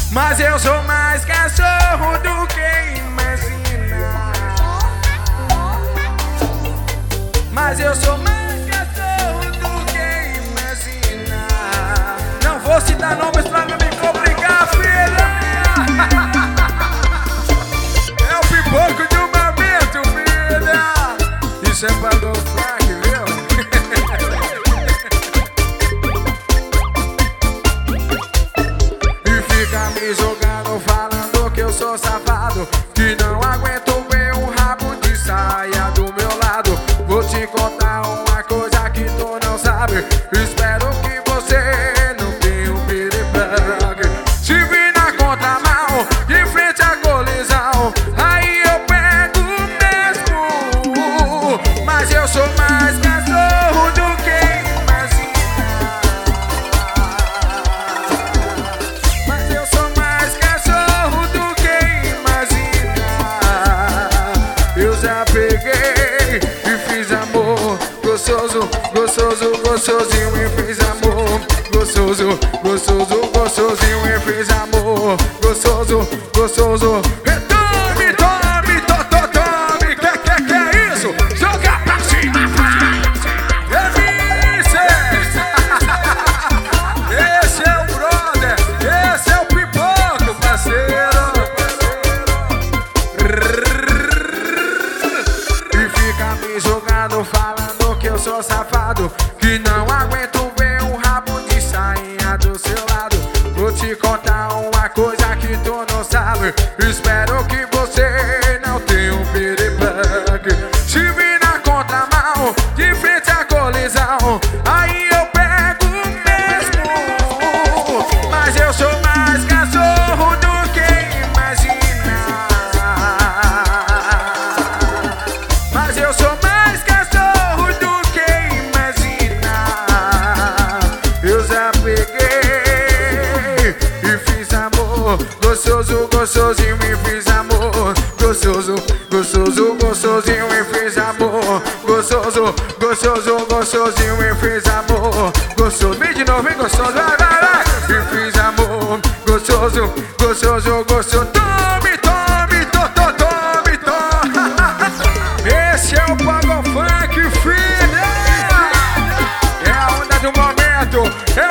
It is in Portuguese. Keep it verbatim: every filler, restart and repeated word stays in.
Mas eu sou mais cachorro do que imagina. Mas eu sou mais cachorro do que imagina. Não vou citar nomes pra não me complicar, filha. É o pipoco de um momento, filha. Isso é pra do Frank, viu? E fica me jogando, falando que eu sou safado, que não aguento ver um rabo de saia do meu lado. Vou te contar uma coisa que tu não sabe. Espero que você não tenha um piripaque. Se vir na contramão, de frente à colisão, aí eu pego mesmo. Mas eu sou mais cachorro do que imagina. Mas eu sou mais cachorro do que imagina. Eu já peguei e fiz amor gostoso, gostoso, gostosinho e fiz amor gostoso, gostoso, gostosinho e fiz amor gostoso, gostoso. Tome, tome, to, to, tome, que, que, que é isso? Joga pra cima, delícia! Esse é o brother, esse é o pipoco, parceiro. E fica me jogando, falando que eu sou safado, que não aguento ver um rabo de sainha do seu lado. Vou te contar uma coisa que tu não sabe. Espero que você não tenha um piripaque. Se vir na contramão, de frente à colisão, aí eu pego mesmo. Mas eu sou mais cachorro do que imagina. Mas eu sou mais cachorro do que imagina. Eu já peguei e fiz amor gostoso, gostosinho e fiz amor gostoso, gostoso, gostosinho e fiz amor gostoso, gostoso, gostosinho e fiz amor gostoso. Vem de novo, vem gostoso, vai, vai, vai. E fiz amor gostoso, gostoso, gostoso. Tome, tome, to, to, tome, tome. Esse é o Pago Funk, filha. É a onda do momento, é